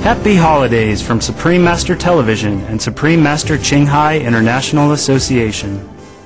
Happy holidays from Supreme Master Television and Supreme Master Qinghai International Association.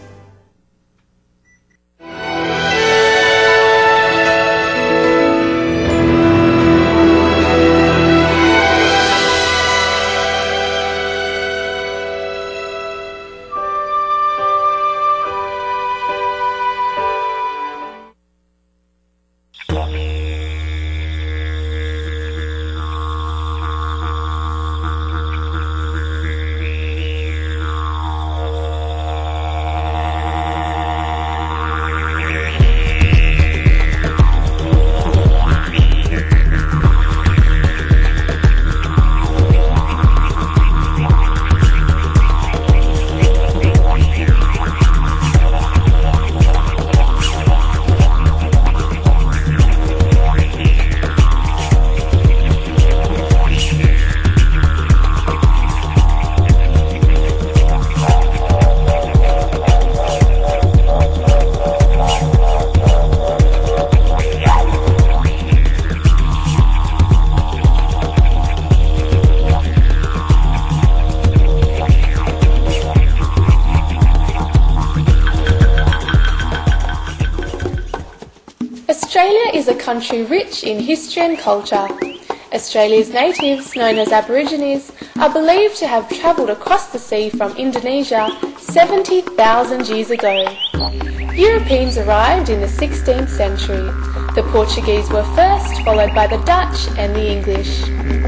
Australia is a country rich in history and culture. Australia's natives, known as Aborigines, are believed to have travelled across the sea from Indonesia 70,000 years ago. Europeans arrived in the 16th century. The Portuguese were first, followed by the Dutch and the English.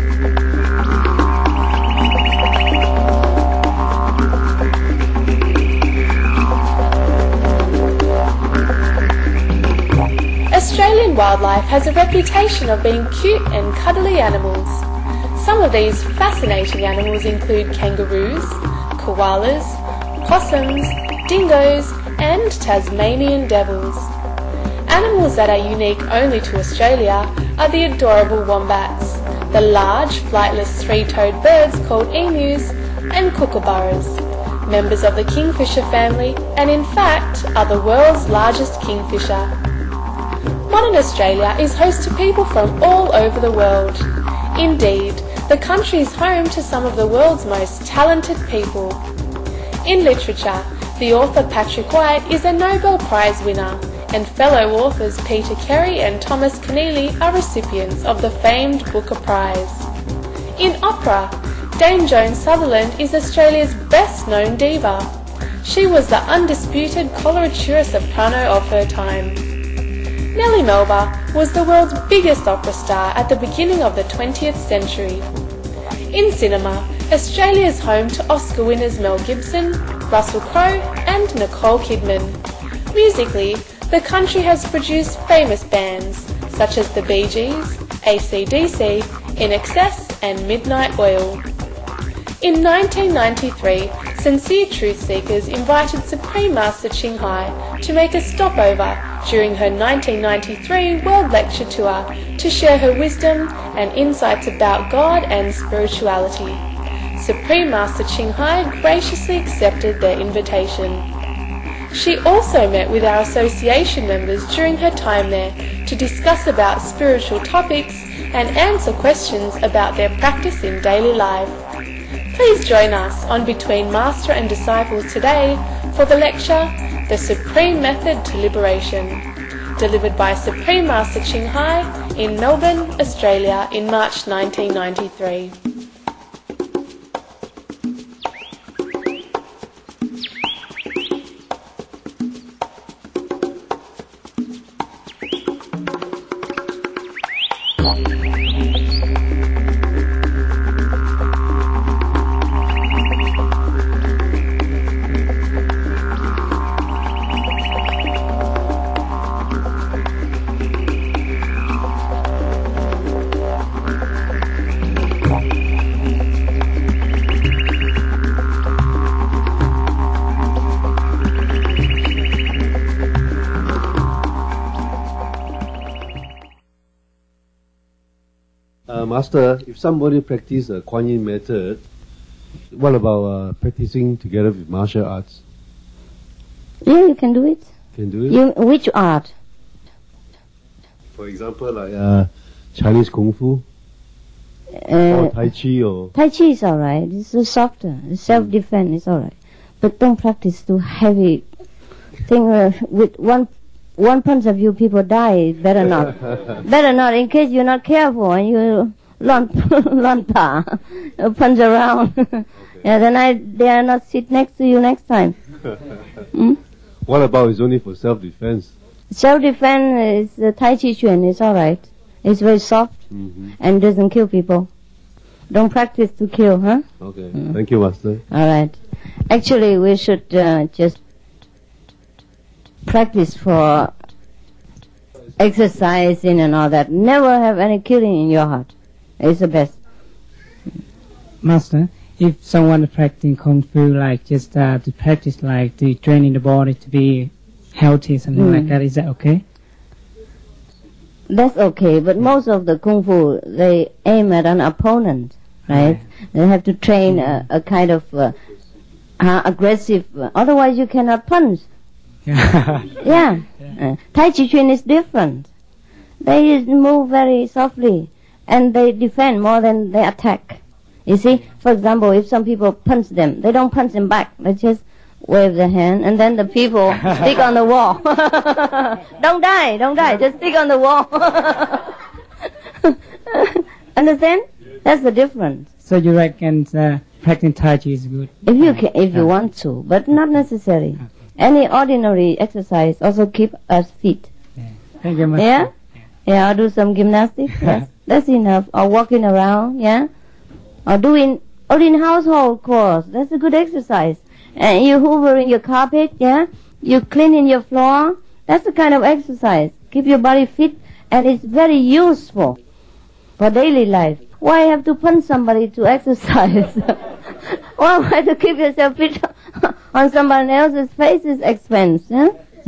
Australian wildlife has a reputation of being cute and cuddly animals. Some of these fascinating animals include kangaroos, koalas, possums, dingoes and Tasmanian devils. Animals that are unique only to Australia are the adorable wombats, the large flightless three-toed birds called emus, and kookaburras, members of the kingfisher family and in fact are the world's largest kingfisher. Modern Australia is host to people from all over the world. Indeed, the country is home to some of the world's most talented people. In literature, the author Patrick White is a Nobel Prize winner, and fellow authors Peter Carey and Thomas Keneally are recipients of the famed Booker Prize. In opera, Dame Joan Sutherland is Australia's best-known diva. She was the undisputed coloratura soprano of her time. Nellie Melba was the world's biggest opera star at the beginning of the 20th century. In cinema, Australia is home to Oscar winners Mel Gibson, Russell Crowe and Nicole Kidman. Musically, the country has produced famous bands such as the Bee Gees, AC/DC, INXS and Midnight Oil. In 1993, Sincere Truth Seekers invited Supreme Master Qinghai to make a stopover during her 1993 World Lecture Tour to share her wisdom and insights about God and spirituality. Supreme Master Qinghai graciously accepted their invitation. She also met with our association members during her time there to discuss about spiritual topics and answer questions about their practice in daily life. Please join us on Between Master and Disciples today for the lecture, The Supreme Method to Liberation, delivered by Supreme Master Qinghai in Melbourne, Australia in March 1993. Master, if somebody practice the Kuan Yin method, what about practicing together with martial arts? Yeah, you can do it. Can do it? Which art? For example, like Chinese Kung Fu? Or Tai Chi or... Tai Chi is alright. It's so softer. Self-defense is alright. But don't practice too heavy thing with one punch of you people die. Better not. Better not, in case you're not careful and you lunta, punch around. Okay. Yeah, then I dare not sit next to you next time. What about it's only for self-defense? Self-defense is Tai Chi Chuan. It's alright. It's very soft and doesn't kill people. Don't practice to kill, huh? Okay. Thank you, Master. Alright. Actually, we should just practice for exercising and all that. Never have any killing in your heart. It's the best. Master, if someone is practicing Kung Fu, like just to practice, like to training the body to be healthy, something like that, is that okay? That's okay, but most of the Kung Fu, they aim at an opponent, right? They have to train a kind of aggressive, otherwise you cannot punch. Yeah. Tai Chi Chuan is different. They move very softly and they defend more than they attack. You see, for example, if some people punch them, they don't punch them back. They just wave their hand and then the people stick on the wall. Don't die, just stick on the wall. Understand? That's the difference. So you reckon practicing Tai Chi is good? If you want to, but not necessary. Any ordinary exercise also keep us fit. Thank you, Master. Yeah? Yeah, or do some gymnastics. That's enough. Or walking around, yeah? Or doing household chores. That's a good exercise. And you hoovering your carpet, yeah? You cleaning your floor. That's the kind of exercise. Keep your body fit, and it's very useful for daily life. Why have to punch somebody to exercise? Why to keep yourself fit on someone else's face's expense, huh?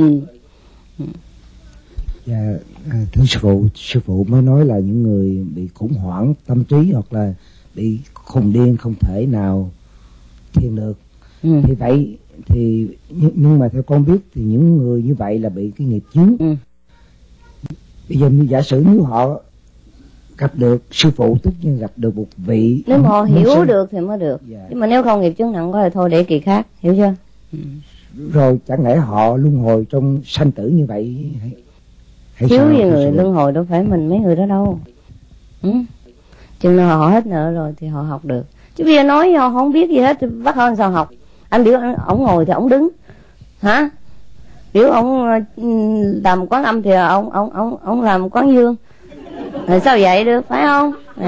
Dạ, thưa sư phụ mới nói là những người bị khủng hoảng tâm trí hoặc là bị khùng điên không thể nào thiền được. Thì vậy thì nhưng mà theo con biết thì những người như vậy là bị cái nghiệp chướng. Bây giờ giả sử nếu họ gặp được sư phụ, tức như gặp được một vị, nếu mà họ hiểu được thì mới được. Nhưng mà nếu không nghiệp chướng nặng quá thì thôi để kỳ khác, hiểu chưa? Rồi chẳng lẽ họ luân hồi trong sanh tử như vậy hay thiếu gì người luân hồi, đâu phải mình mấy người đó đâu. Chừng nào họ hết nợ rồi thì họ học được. Chứ bây giờ nói họ không biết gì hết thì bắt họ sao học? Anh biểu ổng ngồi thì ổng đứng, hả? Biểu ổng làm quán âm thì ổng làm quán dương. Rồi sao vậy được, phải không?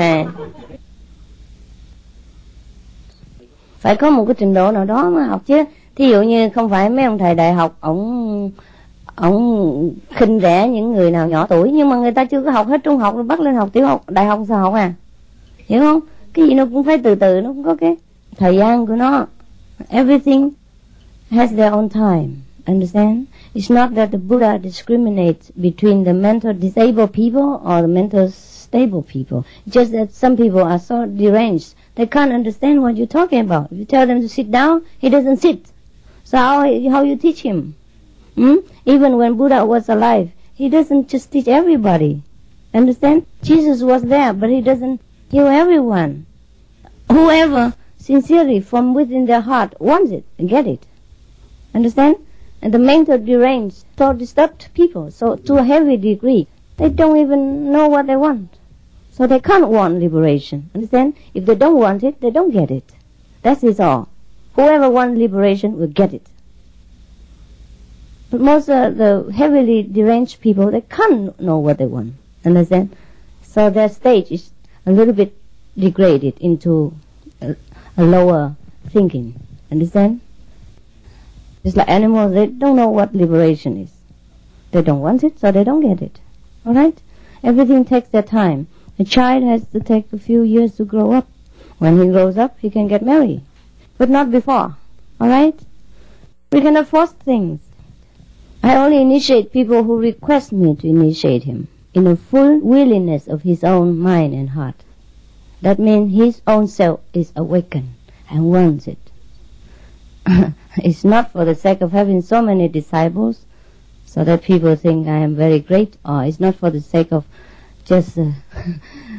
Phải có một cái trình độ nào đó mà học chứ. Thí dụ như không phải mấy ông thầy đại học ổng khinh rẻ những người nào nhỏ tuổi, nhưng mà người ta chưa có học hết trung học rồi bắt lên học tiểu học, đại học sao học à? Hiểu không? Cái gì nó cũng phải từ từ, nó cũng có cái thời gian của nó. Everything has their own time. Understand? It's not that the Buddha discriminates between the mental disabled people or the mental stable people. It's just that some people are so deranged, they can't understand what you're talking about. If you tell them to sit down, he doesn't sit. So how you teach him? Even when Buddha was alive, he doesn't just teach everybody. Understand? Jesus was there, but he doesn't heal everyone. Whoever sincerely from within their heart wants it and get it. Understand? And the mental deranged, so disturbed people, so to a heavy degree, they don't even know what they want. So they can't want liberation. Understand? If they don't want it, they don't get it. That is all. Whoever wants liberation will get it. But most of the heavily deranged people, they can't know what they want. Understand? So their stage is a little bit degraded into a lower thinking. Understand? It's like animals, they don't know what liberation is. They don't want it, so they don't get it. Alright? Everything takes their time. A child has to take a few years to grow up. When he grows up, he can get married. But not before. Alright? We cannot force things. I only initiate people who request me to initiate him in a full willingness of his own mind and heart. That means his own self is awakened and wants it. It's not for the sake of having so many disciples so that people think I am very great, or it's not for the sake of just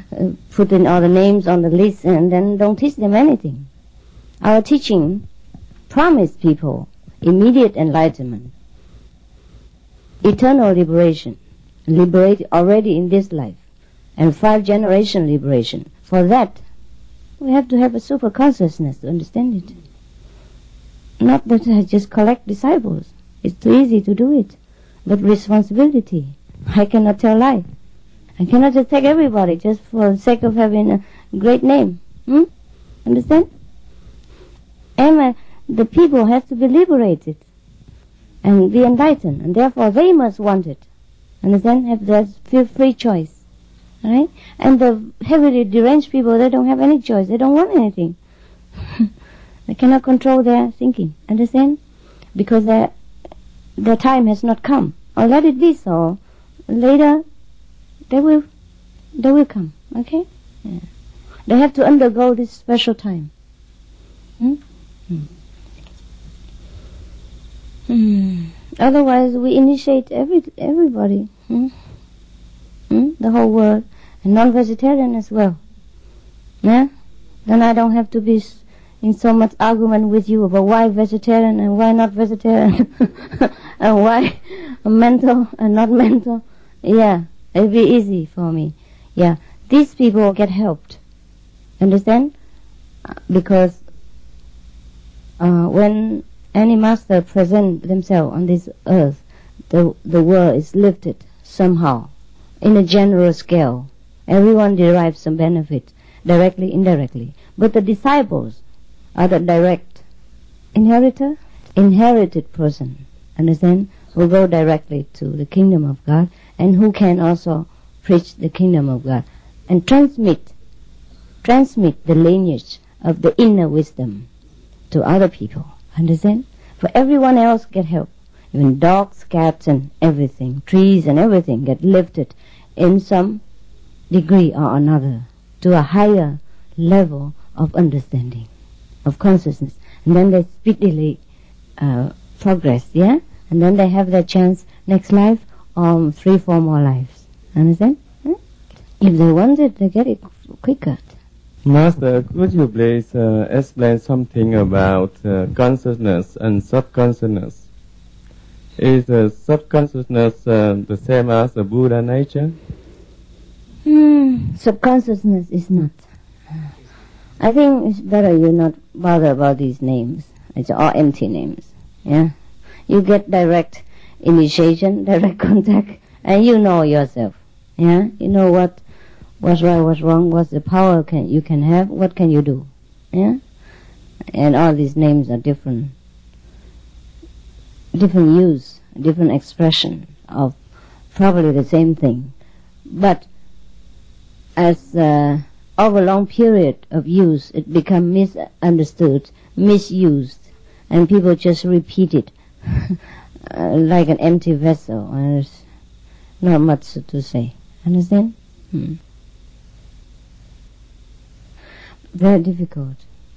put in all the names on the list and then don't teach them anything. Our teaching promised people immediate enlightenment, eternal liberation, liberated already in this life, and 5-generation liberation. For that, we have to have a super consciousness to understand it. Not that I just collect disciples. It's too easy to do it. But responsibility. I cannot tell lie. I cannot just take everybody just for the sake of having a great name. Understand? And the people have to be liberated and be enlightened, and therefore they must want it. Understand? Have that free choice. Right? And the heavily deranged people, they don't have any choice. They don't want anything. They cannot control their thinking. Understand? Because their time has not come. Or let it be so. Later, they will come. Okay? Yeah. They have to undergo this special time. Otherwise, we initiate everybody. The whole world. And non-vegetarian as well. Yeah? Then I don't have to be in so much argument with you about why vegetarian and why not vegetarian. And why mental and not mental. Yeah, it'll be easy for me. Yeah, these people get helped. Understand? Because when any master present themselves on this earth, the world is lifted somehow, in a general scale. Everyone derives some benefit, directly, indirectly. But the disciples are the direct inherited person, understand, who go directly to the kingdom of God, and who can also preach the kingdom of God, and transmit the lineage of the inner wisdom to other people, understand? For everyone else get help. Even dogs, cats, and everything, trees and everything get lifted in some degree or another to a higher level of understanding, of consciousness. And then they speedily progress, yeah? And then they have their chance next life or 3-4 more lives. Understand? If they want it, they get it quicker. Master, could you please explain something about consciousness and subconsciousness? Is subconsciousness the same as the Buddha nature? Subconsciousness is not. I think it's better you not bother about these names. It's all empty names. Yeah, you get direct initiation, direct contact, and you know yourself. Yeah, you know what's right, what's wrong, what's the power you can have, what can you do. Yeah, and all these names are different use, different expression of probably the same thing. But as over a long period of use, it becomes misunderstood, misused, and people just repeat it like an empty vessel. There's not much to say. Understand? Very difficult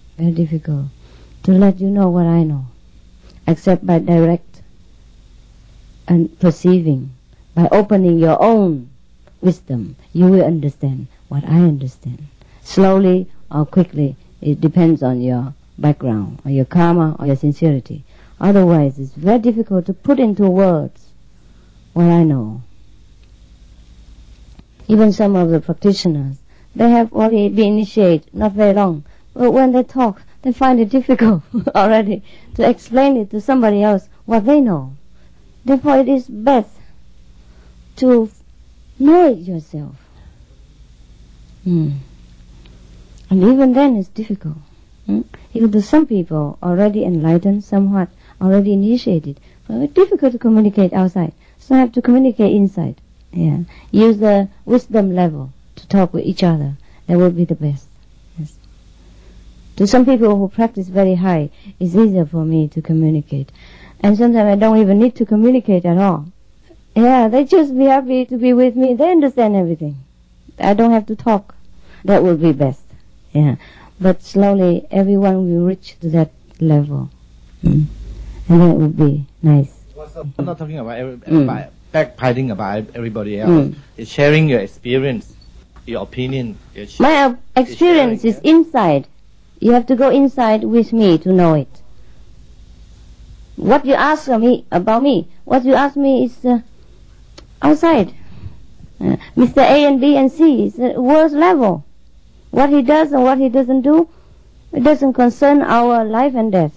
to let you know what I know, except by direct and perceiving, by opening your own wisdom. You will understand what I understand. Slowly or quickly, it depends on your background, or your karma, or your sincerity. Otherwise, it's very difficult to put into words what I know. Even some of the practitioners, they have already been initiated not very long, but when they talk, they find it difficult already to explain it to somebody else what they know. Therefore, it is best to know it yourself. And even then it's difficult. Even though some people already enlightened, somewhat already initiated, but it's difficult to communicate outside. So I have to communicate inside. Yeah. Use the wisdom level to talk with each other. That would be the best. Yes. To some people who practice very high, it's easier for me to communicate. And sometimes I don't even need to communicate at all. Yeah, they just be happy to be with me. They understand everything. I don't have to talk. That would be best. Yeah. But slowly everyone will reach to that level. And that would be nice. I'm not talking about backbiting about everybody else. It's sharing your experience. your opinion. My experience is inside. You have to go inside with me to know it. What you ask me about me, what you ask me is outside. Mr. A and B and C is worst level. What he does and what he doesn't do, it doesn't concern our life and death.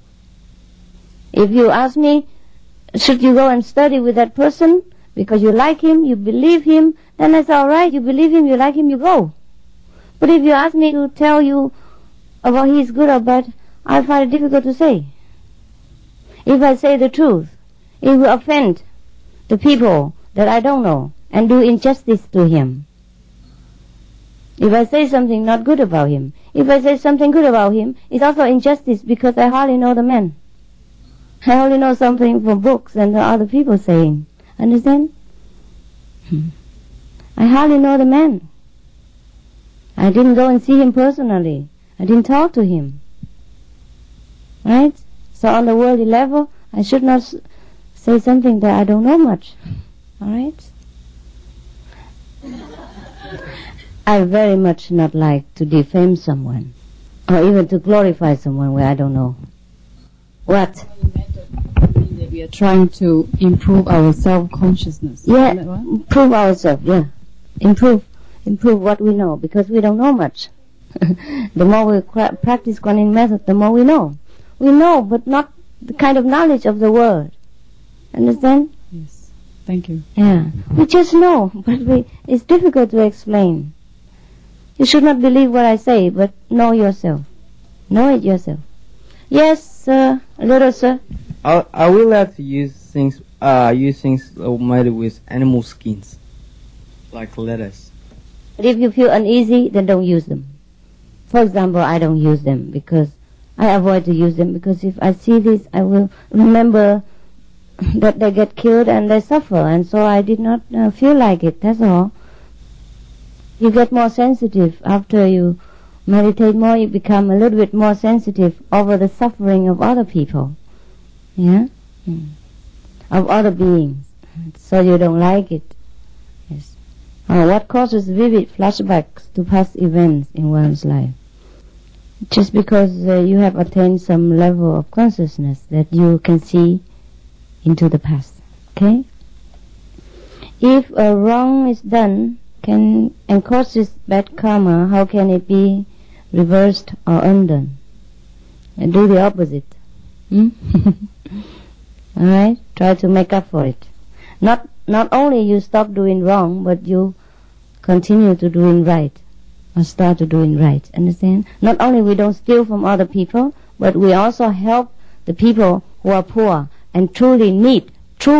If you ask me, should you go and study with that person because you like him, you believe him, then that's all right. You believe him, you like him, you go. But if you ask me to tell you about he is good or bad, I find it difficult to say. If I say the truth, it will offend the people that I don't know and do injustice to him. If I say something not good about him, if I say something good about him, it's also injustice because I hardly know the man. I only know something from books and other people saying. Understand? I hardly know the man. I didn't go and see him personally. I didn't talk to him. Right? So on the worldly level, I should not say something that I don't know much. Alright? I very much not like to defame someone, or even to glorify someone where I don't know. What? We are trying to improve our self-consciousness. Yeah, improve ourselves, yeah. Improve what we know, because we don't know much. The more we practice Kuan Yin method, the more we know. We know, but not the kind of knowledge of the word. Understand? Yes. Thank you. Yeah. We just know, but it's difficult to explain. You should not believe what I say, but know yourself. Know it yourself. Yes, little sir. I will like to use things made with animal skins, like letters. But if you feel uneasy, then don't use them. For example, I don't use them because I avoid to use them, because if I see this, I will remember that they get killed and they suffer, and so I did not feel like it. That's all. You get more sensitive after you meditate more. You become a little bit more sensitive over the suffering of other people, yeah, of other beings. So you don't like it. Yes. What causes vivid flashbacks to past events in one's life? Just because you have attained some level of consciousness that you can see into the past. Okay? If a wrong is done and causes bad karma, how can it be reversed or undone? And do the opposite. Alright? Try to make up for it. Not only you stop doing wrong, but you continue to doing right. Or start to doing right. Understand? Not only we don't steal from other people, but we also help the people who are poor and truly need.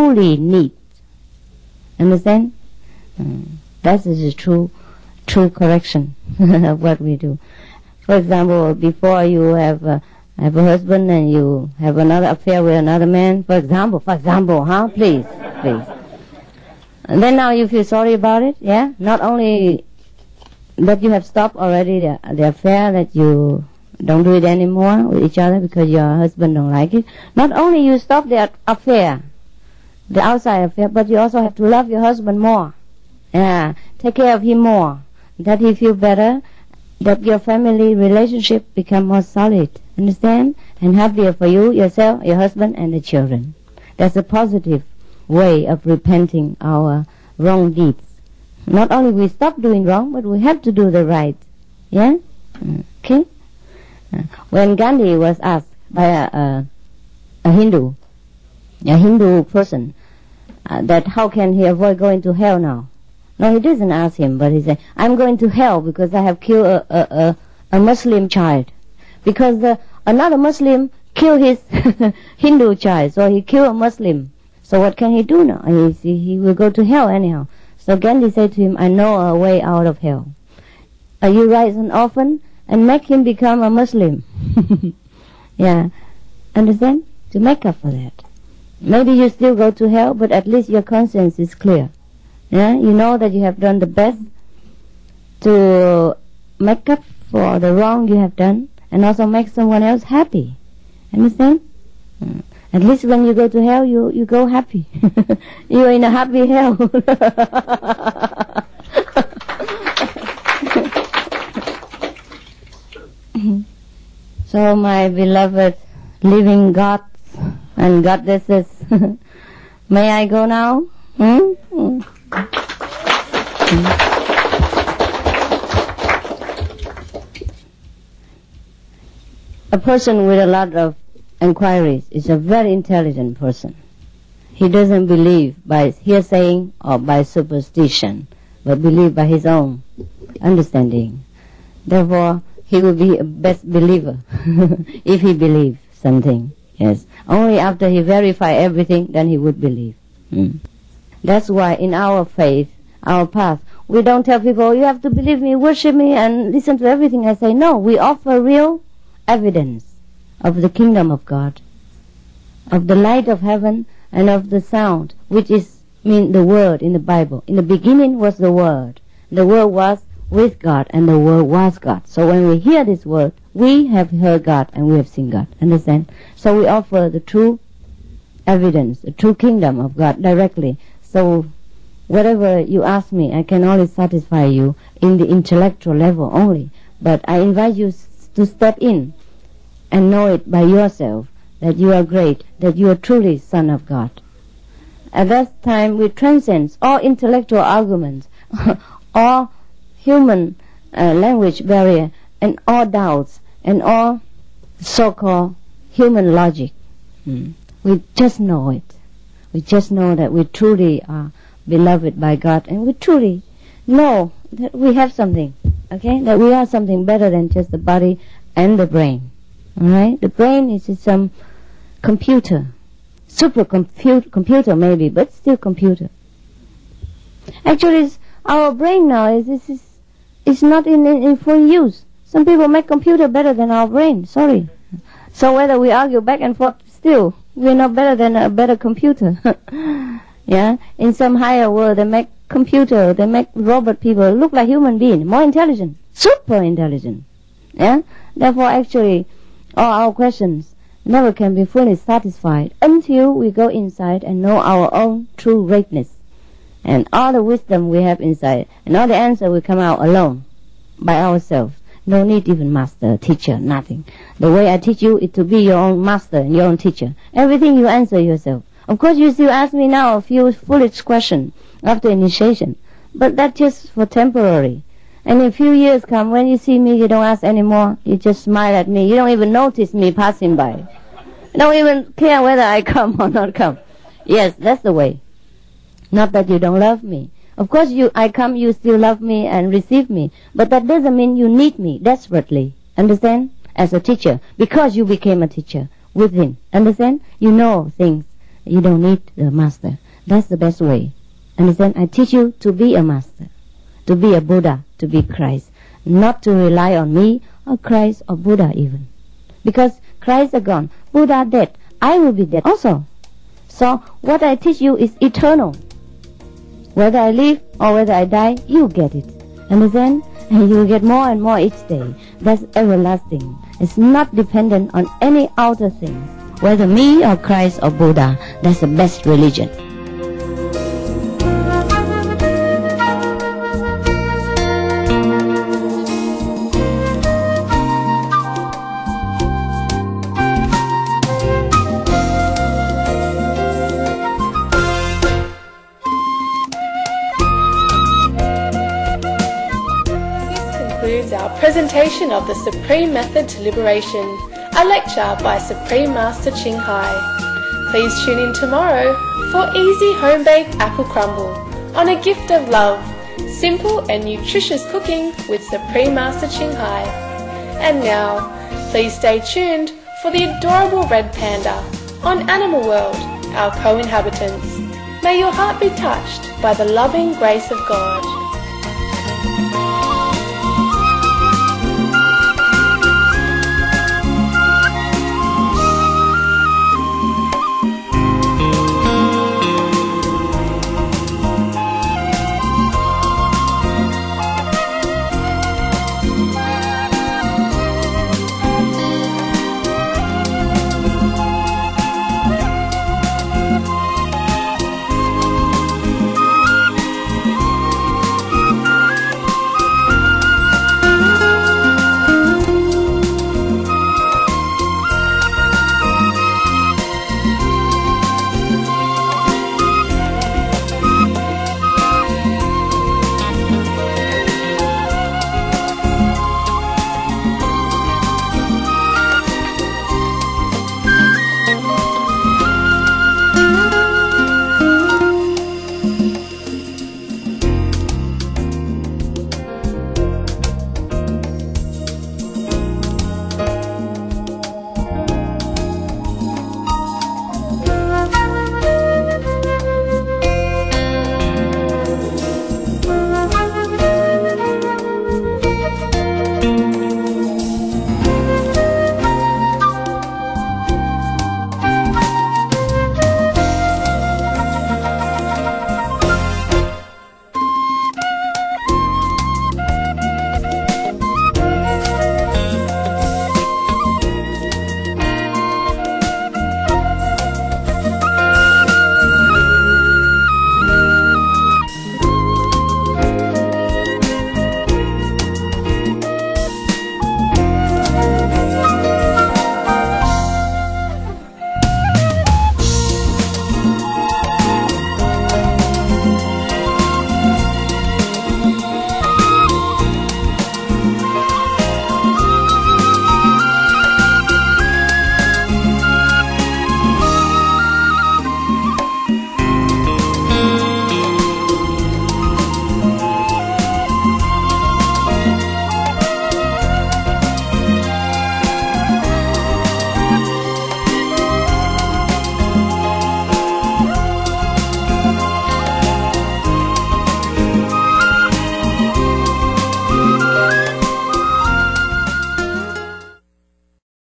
Understand? That is the true correction of what we do. For example, before you have a husband and you have another affair with another man, for example, please. And then now you feel sorry about it, yeah? Not only that you have stopped already the affair, that you don't do it anymore with each other because your husband don't like it. Not only you stop the affair, the outside affair, but you also have to love your husband more. Yeah, take care of him more, that he feel better, that your family relationship become more solid, understand? And happier for you, yourself, your husband, and the children. That's a positive way of repenting our wrong deeds. Not only we stop doing wrong, but we have to do the right. Yeah? Okay? When Gandhi was asked by a Hindu person, that how can he avoid going to hell now? No, he doesn't ask him, but he said, I'm going to hell because I have killed a Muslim child. Because another Muslim killed his Hindu child, so he killed a Muslim. So what can he do now? He will go to hell anyhow. So Gandhi said to him, I know a way out of hell. You rise an orphan and make him become a Muslim. Yeah. Understand? To make up for that. Maybe you still go to hell, but at least your conscience is clear. Yeah, you know that you have done the best to make up for the wrong you have done, and also make someone else happy. Understand? At least when you go to hell, you go happy. You're in a happy hell. So my beloved living gods and goddesses, may I go now? A person with a lot of inquiries is a very intelligent person. He doesn't believe by hearsay or by superstition, but believe by his own understanding. Therefore, he will be a best believer if he believes something. Yes, only after he verify everything, then he would believe. That's why in our faith, our path, we don't tell people, you have to believe me, worship me, and listen to everything I say. No, we offer real evidence of the kingdom of God, of the light of heaven, and of the sound, which is the word in the Bible. In the beginning was the word. The word was with God, and the word was God. So when we hear this word, we have heard God and we have seen God. Understand? So we offer the true evidence, the true kingdom of God directly. So whatever you ask me, I can only satisfy you in the intellectual level only. But I invite you to step in and know it by yourself, that you are great, that you are truly Son of God. At that time, we transcend all intellectual arguments, all human language barrier, and all doubts, and all so-called human logic. We just know it. We just know that we truly are beloved by God, and we truly know that we have something, okay? That we are something better than just the body and the brain. Alright? The brain is some computer. Computer maybe, but still computer. Actually, our brain now is not in full use. Some people make computer better than our brain. Sorry. So whether we argue back and forth, still, we're not better than a better computer. Yeah? In some higher world, they make computer, they make robot people look like human beings, more intelligent, super intelligent. Yeah? Therefore, actually, all our questions never can be fully satisfied until we go inside and know our own true greatness. And all the wisdom we have inside, and all the answer will come out alone, by ourselves. No need even master, teacher, nothing. The way I teach you is to be your own master and your own teacher. Everything you answer yourself. Of course, you still ask me now a few foolish questions after initiation, but that's just for temporary. And in a few years come, when you see me, you don't ask anymore. You just smile at me. You don't even notice me passing by. You don't even care whether I come or not come. Yes, that's the way. Not that you don't love me. Of course, I come, you still love me and receive me. But that doesn't mean you need me desperately. Understand? As a teacher. Because you became a teacher within. Understand? You know things. You don't need the master. That's the best way. Understand? I teach you to be a master. To be a Buddha. To be Christ. Not to rely on me or Christ or Buddha even. Because Christ are gone. Buddha dead. I will be dead also. So what I teach you is eternal. Whether I live or whether I die, you get it. Understand? And you will get more and more each day. That's everlasting. It's not dependent on any outer things. Whether me or Christ or Buddha, that's the best religion. Our presentation of the Supreme Method to Liberation, a lecture by Supreme Master Ching Hai. Please tune in tomorrow for easy home-baked apple crumble on a gift of love, simple and nutritious cooking with Supreme Master Ching Hai. And now, please stay tuned for the adorable red panda on Animal World, our co-inhabitants. May your heart be touched by the loving grace of God.